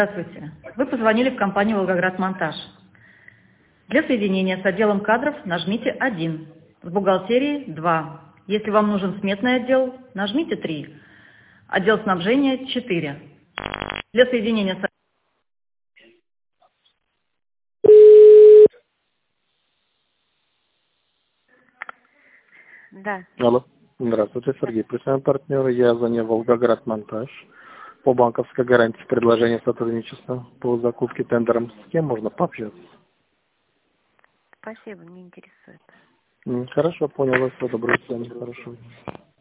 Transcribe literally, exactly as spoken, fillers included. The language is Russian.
Здравствуйте. Вы позвонили в компанию «Волгоградмонтаж». Для соединения с отделом кадров нажмите один, с бухгалтерией два. Если вам нужен сметный отдел, нажмите три. Отдел снабжения четыре. Для соединения с... Да. Алло. Здравствуйте, Сергей. Представляем партнера. Я звоню Волгоградмонтаж. По банковской гарантии предложение сотрудничества по закупке тендером. С кем можно пообщаться? Спасибо, не интересует. М, Хорошо, понял вас. Всего доброго. Всем хорошо.